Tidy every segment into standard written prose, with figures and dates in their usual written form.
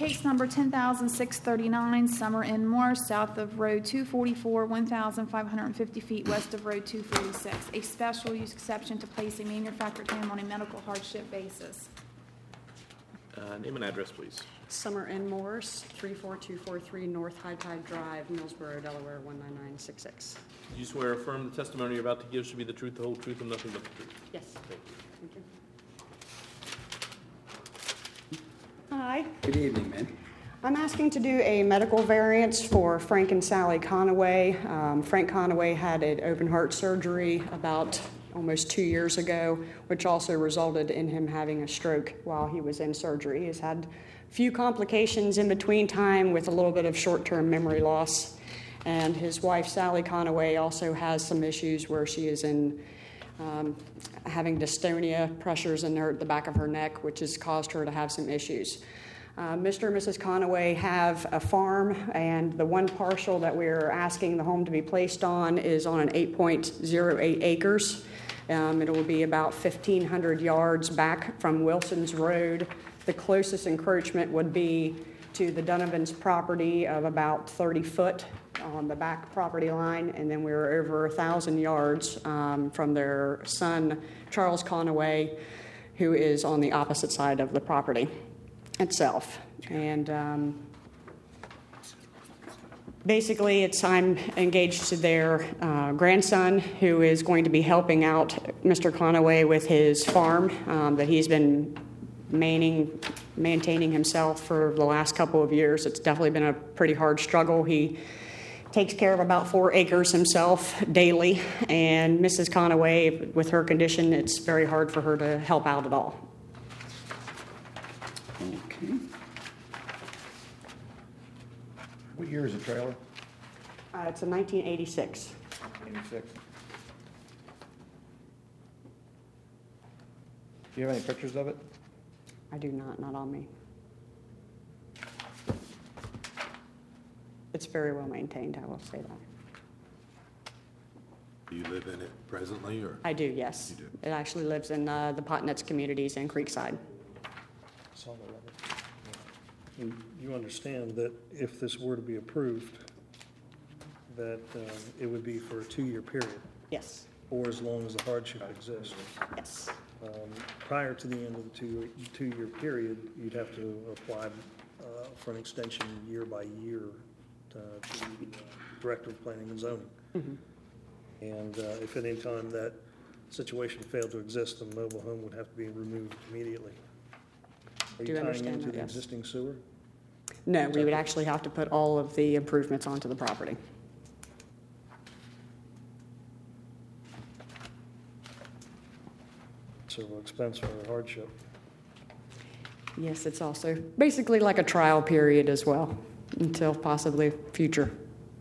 Case number 10,639, Summer N. Morse, south of Road 244, 1,550 feet west of Road 246. A special use exception to place a manufactured home on a medical hardship basis. Name and address, please. Summer N. Morse, 34243 North High Tide Drive, Millsboro, Delaware, 19966. Do you swear or affirm the testimony you're about to give should be the truth, the whole truth, and nothing but the truth? Yes. Thank you. Thank you. Hi. Good evening, ma'am. I'm asking to do a medical variance for Frank and Sally Conaway. Frank Conaway had an open heart surgery about almost 2 years ago, which also resulted in him having a stroke while he was in surgery. He's had a few complications in between time with a little bit of short-term memory loss. And his wife, Sally Conaway, also has some issues where she is in having dystonia, pressures in the back of her neck, which has caused her to have some issues. Mr. and Mrs. Conaway have a farm, and the one parcel that we're asking the home to be placed on is on an 8.08 acres. It will be about 1,500 yards back from Wilson's Road. The closest encroachment would be to the Donovan's property of about 30 foot on the back property line, and then we're over 1,000 yards from their son, Charles Conaway, who is on the opposite side of the property itself. And basically, I'm engaged to their grandson, who is going to be helping out Mr. Conaway with his farm that he's been maintaining himself for the last couple of years. It's definitely been a pretty hard struggle. He takes care of about 4 acres himself daily, and Mrs. Conaway, with her condition, it's very hard for her to help out at all. Okay. What year is the trailer? It's a 1986. 86. Do you have any pictures of it? I do not on me. It's very well maintained, I will say that. Do you live in it presently, or? I do, yes. You do? It actually lives in the Potnetz communities in Creekside. It's on the letter. And you understand that if this were to be approved, that it would be for a 2-year period, Yes, or as long as the hardship exists. yes. Prior to the end of the two-year period, you'd have to apply for an extension year by year to the Director of Planning and Zoning. Mm-hmm. And if at any time that situation failed to exist, the mobile home would have to be removed immediately. Are Do you tying understand into that, the yes. existing sewer? No, we would actually have to put all of the improvements onto the property. So expense or hardship. Yes, it's also basically like a trial period as well, until possibly future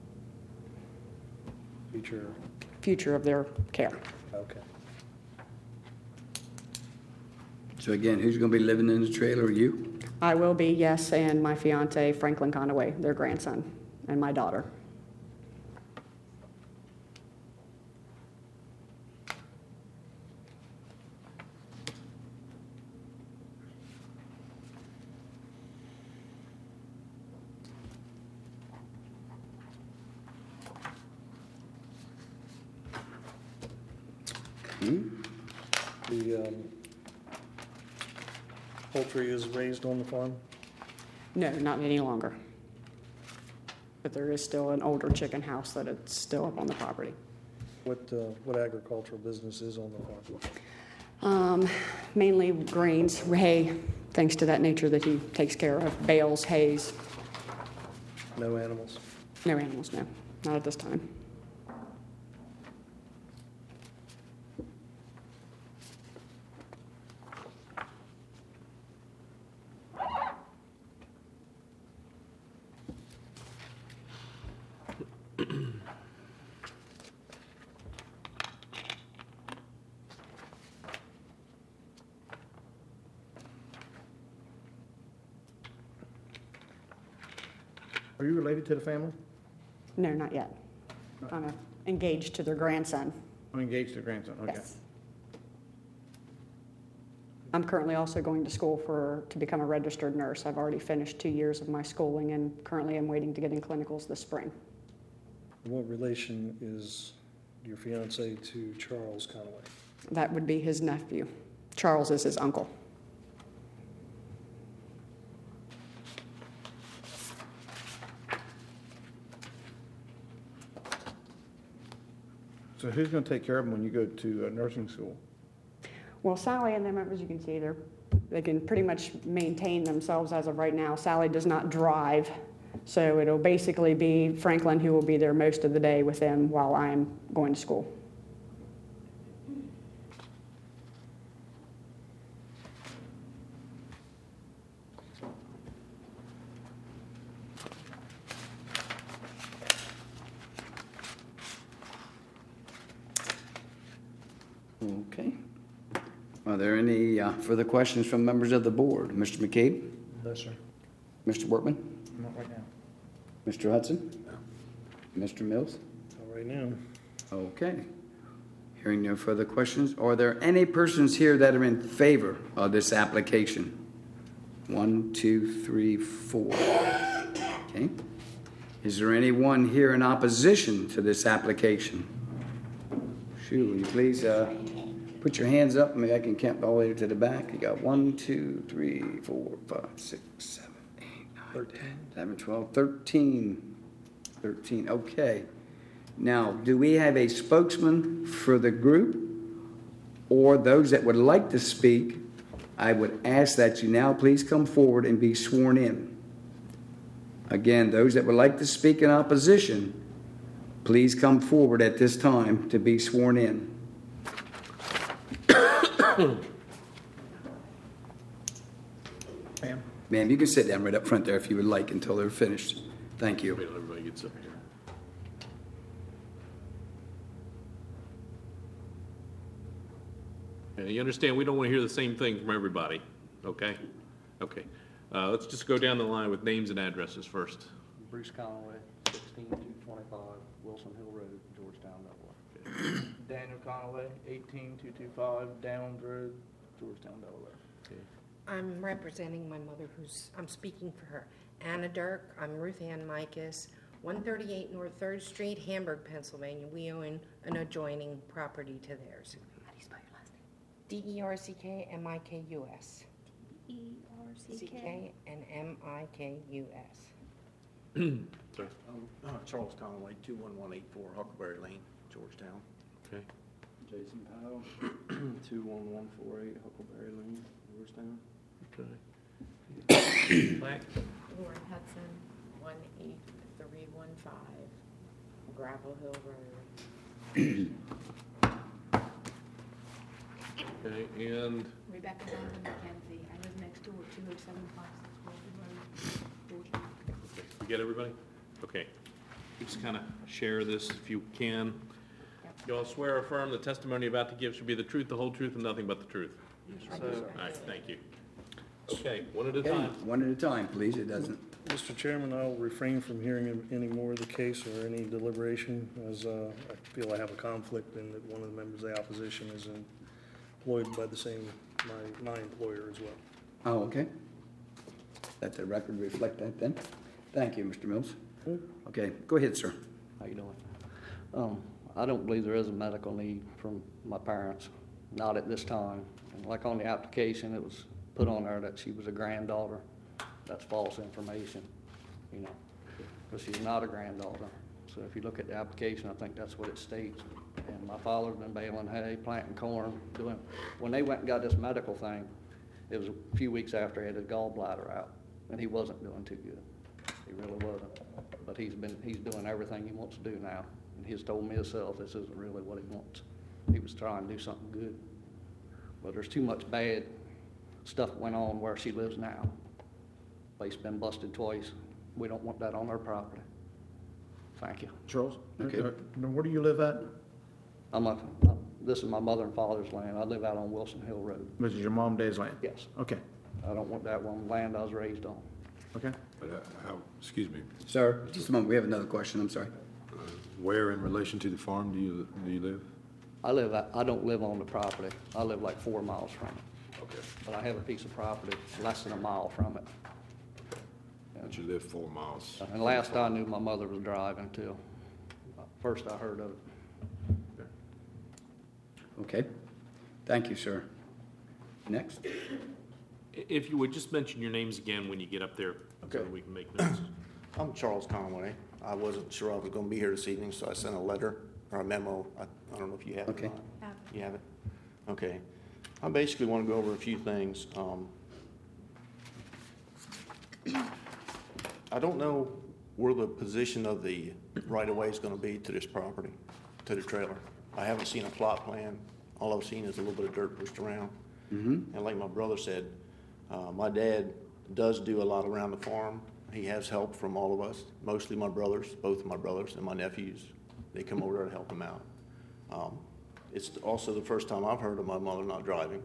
of their care. Okay. So again, who's going to be living in the trailer? You? I will be, yes, and my fiance, Franklin Conaway, their grandson, and my daughter. The poultry is raised on the farm? No, not any longer. But there is still an older chicken house that it's still up on the property. What agricultural business is on the farm? Mainly grains, hay, things to that nature that he takes care of, bales, hays. No animals? No animals, no, not at this time. Are you related to the family? No, not yet. I'm engaged to their grandson. I'm engaged to the grandson, okay. Yes. I'm currently also going to school to become a registered nurse. I've already finished 2 years of my schooling and currently I'm waiting to get in clinicals this spring. What relation is your fiance to Charles Conway? That would be his nephew. Charles is his uncle. So who's going to take care of them when you go to nursing school? Well, Sally and them, as you can see, they can pretty much maintain themselves as of right now. Sally does not drive, so it'll basically be Franklin who will be there most of the day with them while I'm going to school. Okay. Are there any further questions from members of the board? Mr. McCabe? No, sir. Mr. Workman? Not right now. Mr. Hudson? Mr. Mills? All right now. Okay. Hearing no further questions, are there any persons here that are in favor of this application? 1, 2, 3, 4. Okay. Is there anyone here in opposition to this application? Sure, will you please put your hands up? Maybe I can count all the way to the back. You got 1, 2, 3, 4, 5, 6, 7, 8, 9, 10, 11, 12, 13. 13, okay. Now, do we have a spokesman for the group or those that would like to speak? I would ask that you now please come forward and be sworn in. Again, those that would like to speak in opposition, please come forward at this time to be sworn in. Ma'am? Ma'am, you can sit down right up front there if you would like until they're finished. Thank you. Wait till everybody gets up here. You understand, we don't want to hear the same thing from everybody, okay? Okay. Let's just go down the line with names and addresses first. Bruce Conway, 16225 Wilson Hill Road, Georgetown, Delaware. Daniel Conway, 18225 Downs Road, Georgetown, Delaware. Okay. I'm representing my mother, I'm speaking for her. Anna Dirk, I'm Ruth Ann Micus, 138 North 3rd Street, Hamburg, Pennsylvania. We own an adjoining property to theirs. How do you spell your last name? DERCKMIKUS. CK and MIKUS. Sorry. Charles Conway, 21184 Huckleberry Lane, Georgetown. Okay. Jason Powell, 21148 Huckleberry Lane, Georgetown. Okay. Black. Lauren Hudson, 18315 Gravel Hill Road. Okay, and Rebecca Donovan McKenzie. I live next door, 20756 Wilson Road, Georgetown. okay, you get everybody? Okay. Just kind of share this if you can. You all swear or affirm the testimony you're about to give should be the truth, the whole truth, and nothing but the truth? I do. All right, thank you. Okay, one at a Okay, time. one at a time, please. It doesn't. Mr. Chairman, I'll refrain from hearing any more of the case or any deliberation, as I feel I have a conflict in that one of the members of the opposition is employed by the same, my employer as well. Oh, okay. Let the record reflect that then. Thank you, Mr. Mills. Okay, go ahead, sir. How you doing? I don't believe there is a medical need from my parents, not at this time. And like on the application, it was put on there that she was a granddaughter. That's false information, you know, because she's not a granddaughter. So if you look at the application, I think that's what it states. And my father's been baling hay, planting corn, when they went and got this medical thing, it was a few weeks after he had his gallbladder out, and he wasn't doing too good. He really wasn't. But he's doing everything he wants to do now. And he's told me himself this isn't really what he wants. He was trying to do something good. But there's too much bad stuff went on where she lives now. Place been busted twice. We don't want that on our property. Thank you. Charles? Okay. Now, where do you live at? This is my mother and father's land. I live out on Wilson Hill Road. This is your mom and dad's land? Yes. Okay, I don't want that one land I was raised on. okay. But excuse me, Sir, just a moment. We have another question. I'm sorry. where in relation to the farm do you live? I don't live on the property. I live like 4 miles from it. Okay, but I have a piece of property less than a mile from it. but you live 4 miles. And last I knew, my mother was driving till first I heard of it. Okay. Thank you, sir. Next. If you would just mention your names again when you get up there, so Okay. that we can make notes. I'm Charles Conway. I wasn't sure I was going to be here this evening, so I sent a letter or a memo. I don't know if you have it Okay. or not. You have it? Okay. I basically want to go over a few things. I don't know where the position of the right-of-way is going to be to this property, to the trailer. I haven't seen a plot plan. All I've seen is a little bit of dirt pushed around. And like my brother said, my dad does do a lot around the farm. He has help from all of us, mostly my brothers, both of my brothers and my nephews. They come over there to help him out. It's also the first time I've heard of my mother not driving.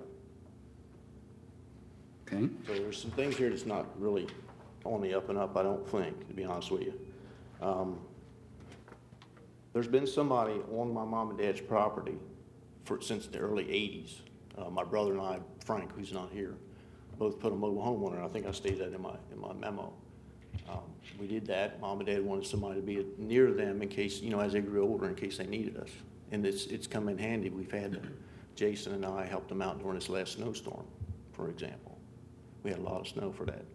Okay. So there's some things here that's not really on the up and up, I don't think, to be honest with you. There's been somebody on my mom and dad's property since the early 80s. My brother and I, Frank, who's not here, both put a mobile home on it. I think I stated that in my memo. We did that. Mom and dad wanted somebody to be near them in case, as they grew older, in case they needed us. And it's come in handy. We've had, Jason and I helped them out during this last snowstorm, for example. We had a lot of snow for that.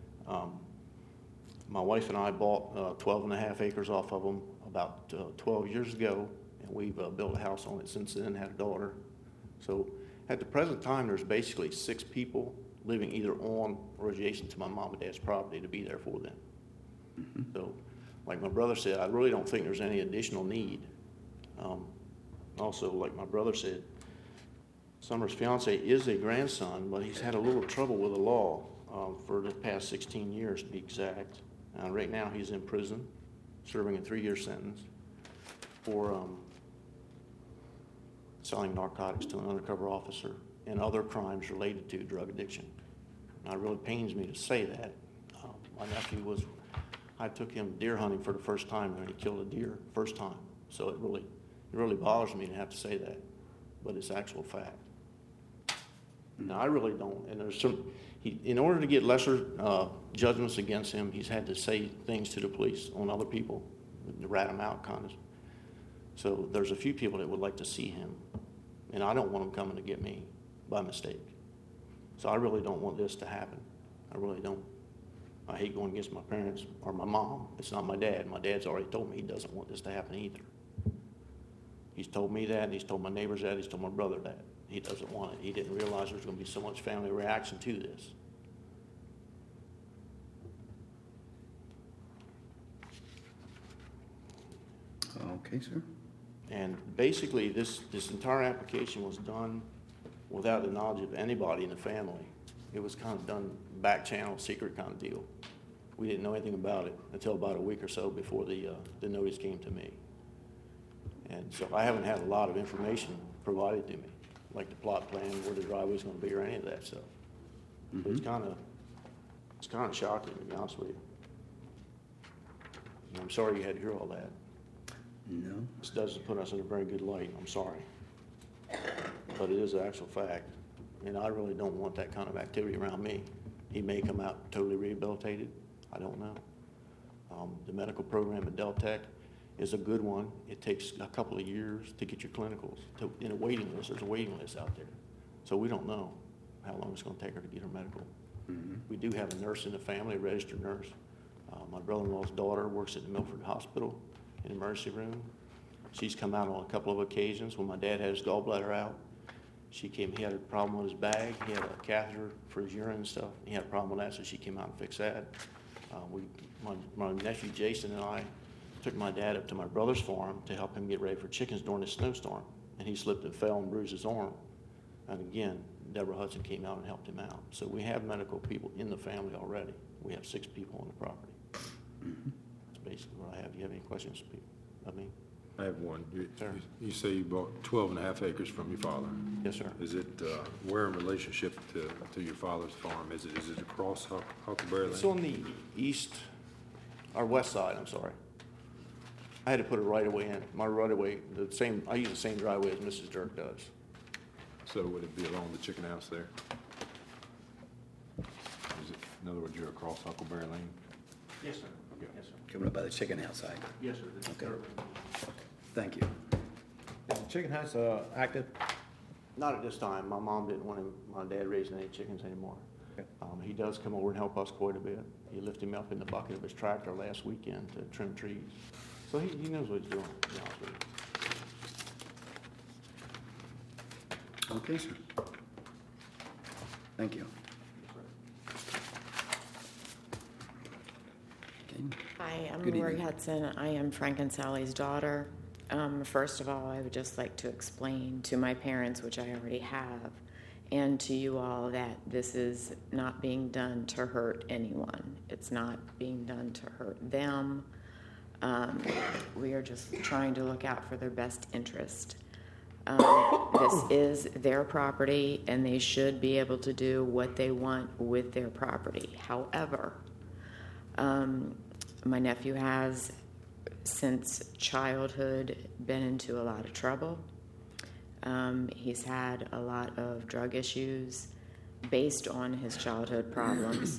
My wife and I bought 12 and a half acres off of them about 12 years ago, and we've built a house on it since then, had a daughter. So at the present time, there's basically 6 people living either on or adjacent to my mom and dad's property to be there for them. So, like my brother said, I really don't think there's any additional need. Also, like my brother said, Summer's fiance is a grandson, but he's had a little trouble with the law for the past 16 years, to be exact. Right now, he's in prison, serving a 3-year sentence for selling narcotics to an undercover officer and other crimes related to drug addiction. Now, it really pains me to say that. My nephew I took him deer hunting for the first time, and he killed a deer first time. So it really bothers me to have to say that, but it's actual fact. Now, I really don't, and there's in order to get lesser judgments against him, he's had to say things to the police on other people, to rat him out, kind of. So there's a few people that would like to see him, and I don't want him coming to get me by mistake. So I really don't want this to happen. I really don't. I hate going against my parents or my mom. It's not my dad. My dad's already told me he doesn't want this to happen either. He's told me that, and he's told my neighbors that, he's told my brother that. He doesn't want it. He didn't realize there's going to be so much family reaction to this. Okay, sir. And basically, this entire application was done without the knowledge of anybody in the family. It was kind of done back channel, secret kind of deal. We didn't know anything about it until about a week or so before the notice came to me. And so I haven't had a lot of information provided to me, like the plot plan, where the driveway's going to be, or any of that stuff. So it's kind of shocking, to be honest with you. And I'm sorry you had to hear all that. No. This doesn't put us in a very good light, I'm sorry. But it is an actual fact, and I really don't want that kind of activity around me. He may come out totally rehabilitated, I don't know. The medical program at Deltec is a good one. It takes a couple of years to get your clinicals. In a waiting list, there's a waiting list out there. So we don't know how long it's going to take her to get her medical. We do have a nurse in the family, a registered nurse. My brother-in-law's daughter works at the Milford Hospital in the emergency room. She's come out on a couple of occasions when my dad had his gallbladder out. He had a problem with his bag. He had a catheter for his urine and stuff. He had a problem with that, so she came out and fixed that. My nephew Jason and I took my dad up to my brother's farm to help him get ready for chickens during the snowstorm. And he slipped and fell and bruised his arm. And again, Deborah Hudson came out and helped him out. So we have medical people in the family already. We have 6 people on the property. That's basically what I have. Do you have any questions of me? I have one. Sir. You say you bought 12 and a half acres from your father. Yes, sir. Is it where in relationship to your father's farm? Is it across Huckleberry Lane? It's on the west side, I'm sorry. I had to put a right-of-way in. My right-of-way, I use the same driveway as Mrs. Dirk does. So would it be along the chicken house there? In other words, you're across Huckleberry Lane? Yes, sir. Okay. Yes, sir. Coming up by the chicken house side. Yes, sir. This is Okay. Kirby. Thank you. Is the chicken house active? Not at this time. My mom didn't want my dad raising any chickens anymore. Okay. He does come over and help us quite a bit. He lifted him up in the bucket of his tractor last weekend to trim trees. So he knows what he's doing, to be honest with you. Okay, sir. Thank you. Okay. Hi, I'm Good Lori evening. Hudson. I am Frank and Sally's daughter. First of all, I would just like to explain to my parents, which I already have, and to you all that this is not being done to hurt anyone. It's not being done to hurt them. We are just trying to look out for their best interest. This is their property, and they should be able to do what they want with their property. However, my nephew has, since childhood, been into a lot of trouble. He's had a lot of drug issues based on his childhood problems.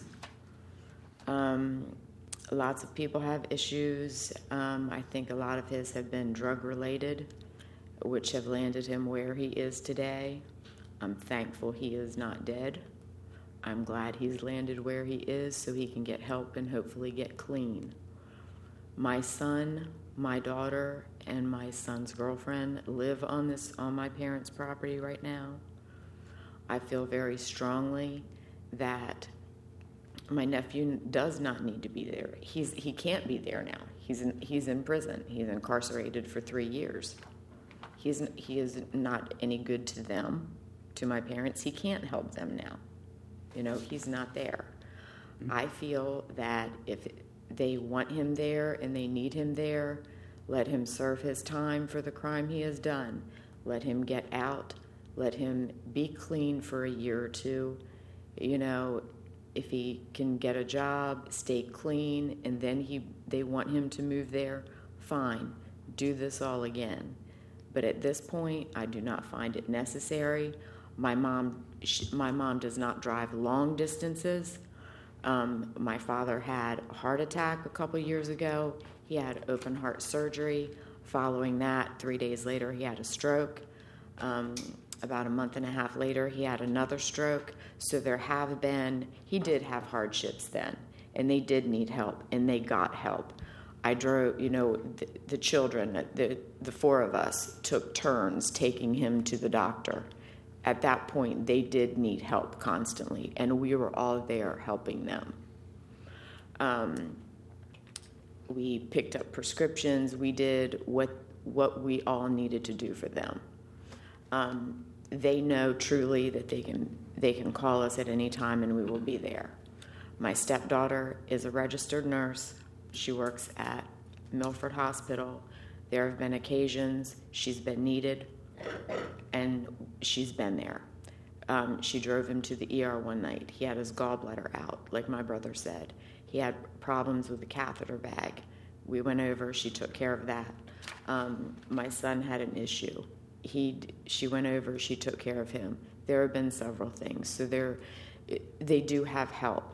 Lots of people have issues. I think a lot of his have been drug-related, which have landed him where he is today. I'm thankful he is not dead. I'm glad he's landed where he is so he can get help and hopefully get clean. My son, my daughter, and my son's girlfriend live on my parents' property right now. I feel very strongly that my nephew does not need to be there. He can't be there now. He's in prison. He's incarcerated for 3 years. He is not any good to them, to my parents. He can't help them now. He's not there. I feel that if they want him there and they need him there, let him serve his time for the crime he has done. Let him get out. Let him be clean for a year or two. If he can get a job, stay clean, and then they want him to move there, fine. Do this all again. But at this point, I do not find it necessary. My mom does not drive long distances. My father had a heart attack a couple years ago. He had open heart surgery. Following that, 3 days later, he had a stroke. About a month and a half later, he had another stroke. So he did have hardships then, and they did need help, and they got help. I drove, the children, the four of us took turns taking him to the doctor. At that point, they did need help constantly, and we were all there helping them. We picked up prescriptions. We did what we all needed to do for them. They know truly that they can call us at any time, and we will be there. My stepdaughter is a registered nurse. She works at Milford Hospital. There have been occasions she's been needed, and she's been there. She drove him to the ER one night. He had his gallbladder out, like my brother said. He had problems with the catheter bag. We went over. She took care of that. My son had an issue. She went over. She took care of him. There have been several things. So they do have help.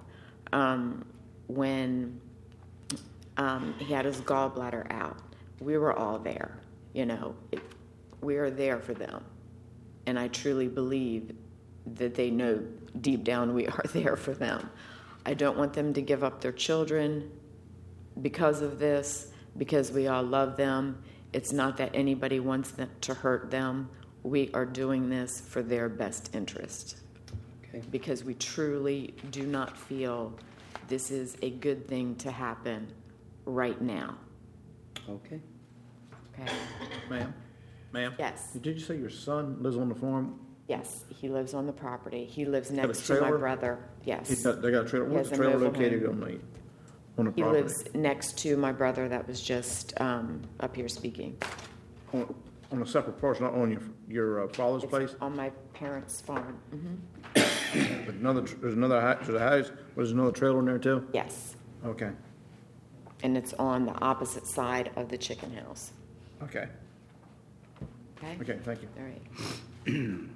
When he had his gallbladder out, we were all there. We are there for them. And I truly believe that they know deep down we are there for them. I don't want them to give up their children because of this, because we all love them. It's not that anybody wants them to hurt them. We are doing this for their best interest. Okay. Because we truly do not feel this is a good thing to happen right now. Okay. Okay? Ma'am? Yes. Did you say your son lives on the farm? Yes, he lives on the property. He lives Got a next to my trailer? brother. Yes. They got a trailer. He What's has the a trailer mobile located home. on the He property? lives next to my brother that was just up here speaking. On a separate parcel, not on your father's place? It's on my parents' farm. There's another house. Was another trailer in there too? Yes, Okay. and it's on the opposite side of the chicken house. Okay. Okay? Okay. Thank you. All right.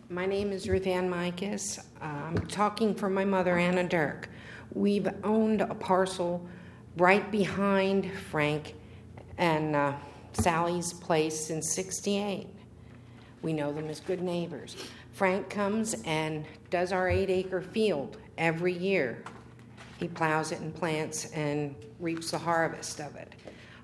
My name is Ruth Ann Micus. I'm talking for my mother, Anna Dirk. We've owned a parcel right behind Frank and Sally's place since '68. We know them as good neighbors. Frank comes and does our 8-acre field every year. He plows it and plants and reaps the harvest of it.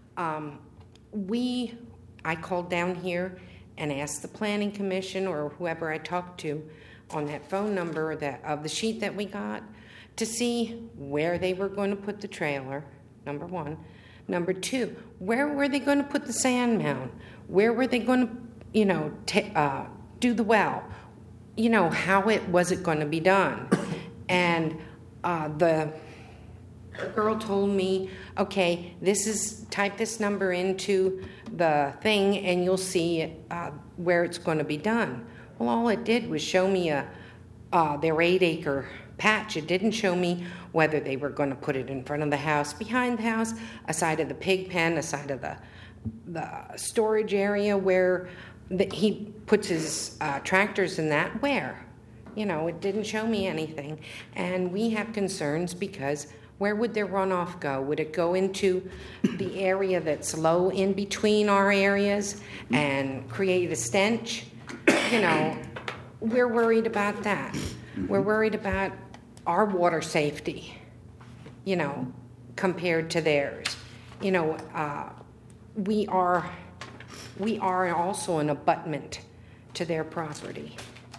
I called down here and asked the planning commission or whoever I talked to on that phone number of the sheet that we got to see where they were going to put the trailer, number one. Number two, where were they going to put the sand mound? Where were they going to, do the well? How was it going to be done? And the girl told me, okay, type this number into the thing and you'll see where it's going to be done. Well, all it did was show me their 8-acre patch. It didn't show me whether they were going to put it in front of the house, behind the house, a side of the pig pen, a side of the storage area where he puts his tractors in that. Where? It didn't show me anything. And we have concerns because where would their runoff go? Would it go into the area that's low in between our areas and create a stench? We're worried about that. We're worried about our water safety, compared to theirs. We are also an abutment to their property.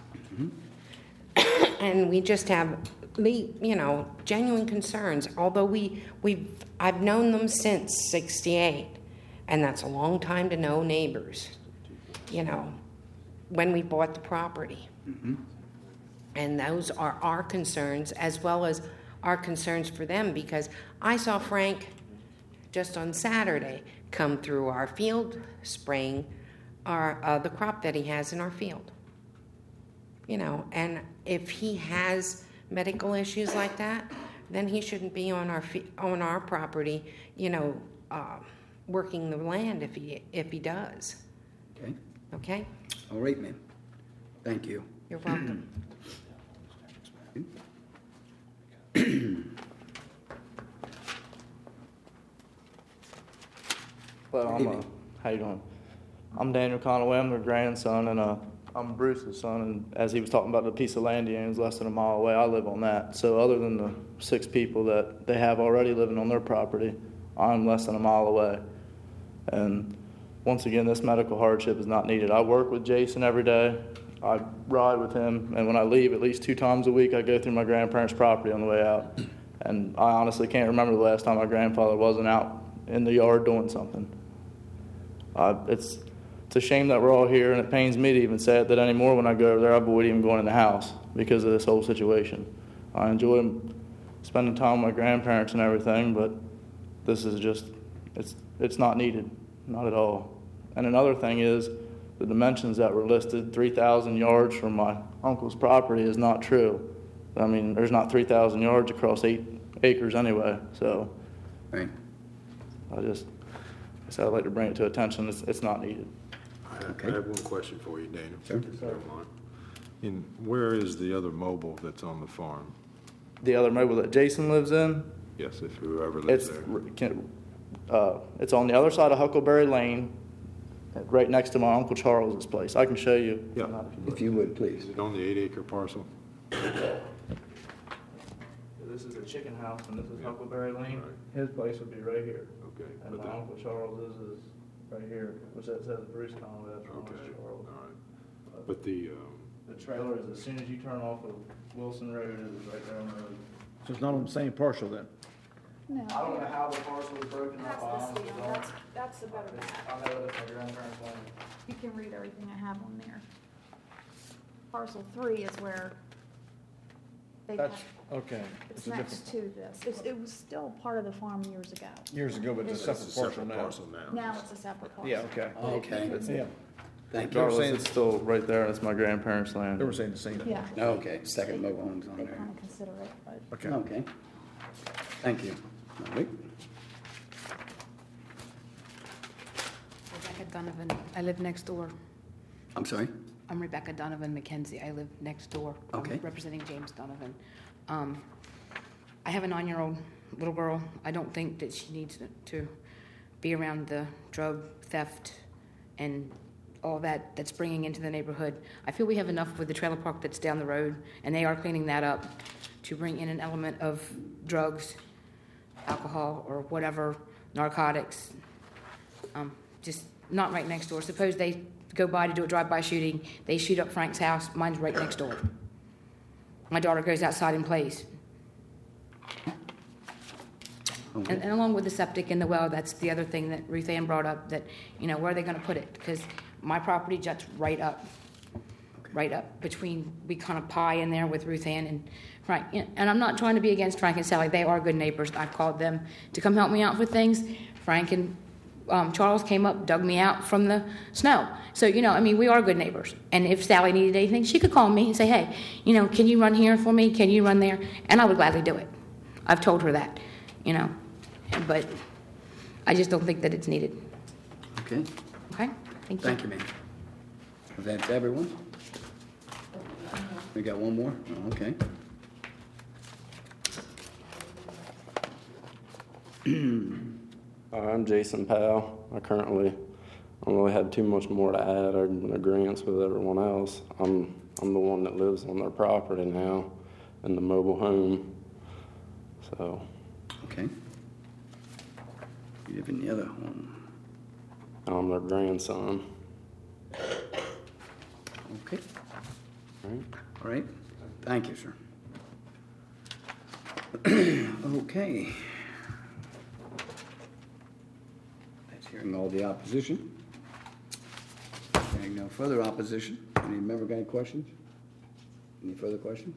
And we just have genuine concerns, although I've known them since '68, and that's a long time to know neighbors, when we bought the property. And those are our concerns as well as our concerns for them, because I saw Frank just on Saturday come through our field spraying the crop that he has in our field. And if he has medical issues like that, then he shouldn't be on our property, working the land if he does. Okay. Okay? All right, ma'am. Thank you. You're welcome. Well, how you doing? I'm Daniel Conaway. I'm their grandson, and I'm Bruce's son. And as he was talking about the piece of land he owns less than a mile away, I live on that. So other than the 6 people that they have already living on their property, I'm less than a mile away. And once again, this medical hardship is not needed. I work with Jason every day. I ride with him, and when I leave, at least 2 times a week, I go through my grandparents' property on the way out. And I honestly can't remember the last time my grandfather wasn't out in the yard doing something. It's a shame that we're all here, and it pains me to even say it that anymore. When I go over there, I avoid even going in the house because of this whole situation. I enjoy spending time with my grandparents and everything, but this is just, it's not needed, not at all. And another thing is, the dimensions that were listed, 3,000 yards from my uncle's property, is not true. I mean, there's not 3,000 yards across 8 acres anyway, so. Right. I'd like to bring it to attention. It's not needed. I have one question for you, Daniel. Sure. If you don't mind. And where is the other mobile that's on the farm? The other mobile that Jason lives in, Yes, if whoever lives there. it's on the other side of Huckleberry Lane, right next to my Uncle Charles's place. I can show you. Yeah. If you would, please. Is it on the 8-acre parcel? This is a chicken house, and this is Huckleberry Lane. His place would be right here. Okay. And my Uncle Charles's is right here, which that says Bruce Conway. That's Uncle Okay, Charles. all right. But the trailer is as soon as you turn off of Wilson Road, it is right there on the road. So it's not on the same parcel then? No. I don't know how the parcel is broken up. I honestly don't. That's a better map. I know it's my grandparents' land. You can read everything I have on there. Parcel 3 is where they have, Okay. it's a next to this. It was still part of the farm years ago. Years ago, but it's a separate parcel now. Now it's a separate parcel. Yeah, okay. Okay. Yeah. Thank you. Regardless, it's still right there, and it's my grandparents' land. They were saying the same thing. Yeah. Okay, second mobile home's on They there. kind of consider it, but. Okay. Okay. Thank you. All right. Rebecca Donovan. I live next door. I'm sorry? I'm Rebecca Donovan McKenzie. I live next door. Okay. I'm representing James Donovan. I have a 9-year-old little girl. I don't think that she needs to be around the drug theft and all that that's bringing into the neighborhood. I feel we have enough with the trailer park that's down the road, and they are cleaning that up to bring in an element of drugs, alcohol, or whatever, narcotics. Just not right next door. Suppose they go by to do a drive-by shooting. They shoot up Frank's house. Mine's right next door. My daughter goes outside and plays. Okay. And along with the septic and the well, that's the other thing that Ruth Ann brought up, that, where are they going to put it? Because my property juts right up between, we kind of pie in there with Ruth Ann and Frank. And I'm not trying to be against Frank and Sally. They are good neighbors. I've called them to come help me out with things. Frank and Charles came up, dug me out from the snow. So, we are good neighbors. And if Sally needed anything, she could call me and say, hey, can you run here for me? Can you run there? And I would gladly do it. I've told her that, But I just don't think that it's needed. Okay. Okay? Thank you. Thank you, ma'am. Is that everyone? We got one more? Oh, okay. I'm Jason Powell. I don't really have too much more to add. I'm in agreement with everyone else. I'm the one that lives on their property now in the mobile home. So. Okay. You live in the other home. I'm their grandson. Okay. All right. All right. Thank you, sir. Okay. That's hearing all the opposition. Hearing no further opposition. Any member got any questions? Any further questions?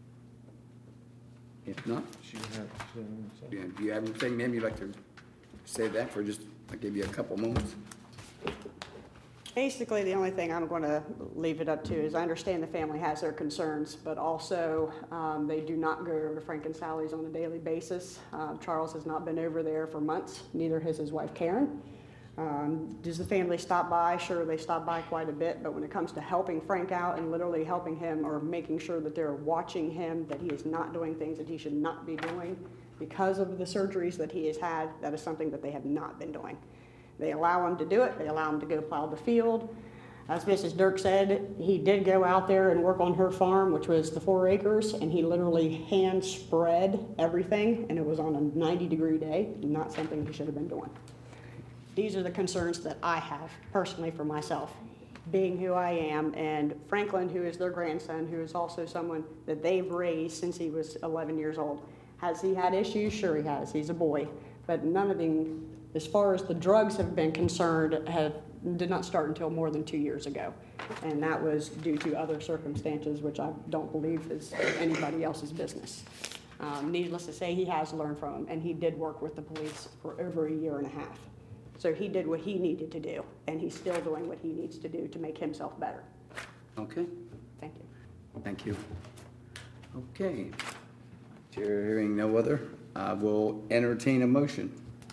If not, do you have anything, ma'am, you'd like to say that for just, I'll give you a couple moments? Basically, the only thing I'm going to leave it up to is I understand the family has their concerns, but also they do not go over to Frank and Sally's on a daily basis. Charles has not been over there for months, neither has his wife Karen. Does the family stop by? Sure, they stop by quite a bit, but when it comes to helping Frank out and literally helping him or making sure that they're watching him, that he is not doing things that he should not be doing because of the surgeries that he has had, that is something that they have not been doing. They allow him to do it. They allow him to go plow the field. As Mrs. Dirk said, he did go out there and work on her farm, which was the 4 acres, and he literally hand spread everything, and it was on a 90-degree day, not something he should have been doing. These are the concerns that I have personally for myself, being who I am, and Franklin, who is their grandson, who is also someone that they've raised since he was 11 years old. Has he had issues? Sure he has. He's a boy. But none of them, as far as the drugs have been concerned, did not start until more than 2 years ago. And that was due to other circumstances, which I don't believe is anybody else's business. Needless to say, he has learned from them, and he did work with the police for over 1.5 years. So he did what he needed to do, and he's still doing what he needs to do to make himself better. Okay. Thank you. Thank you. Okay. Chair hearing no other, I will entertain a motion.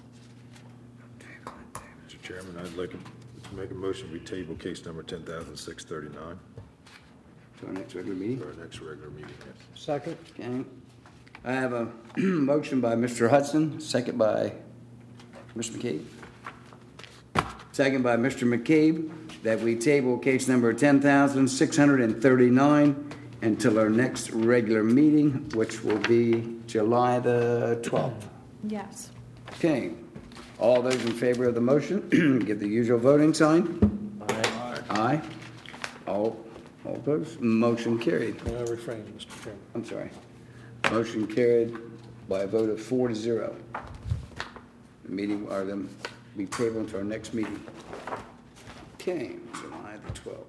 Mr. Chairman, I'd like to make a motion, we table case number 10,639 To our next regular meeting? for our next regular meeting. Yes. Second. Okay. I have a motion by Mr. Hudson, second by Mr. McCabe. Second by Mr. McCabe, that we table case number 10,639 until our next regular meeting, which will be July the 12th. Yes. Okay. All those in favor of the motion, give the usual voting sign. Aye. Aye. All opposed? Motion carried. May I refrain, Mr. Chairman? I'm sorry. Motion carried by a vote of 4-0. The meeting, or them, be tabled to our next meeting. Okay, July the 12th.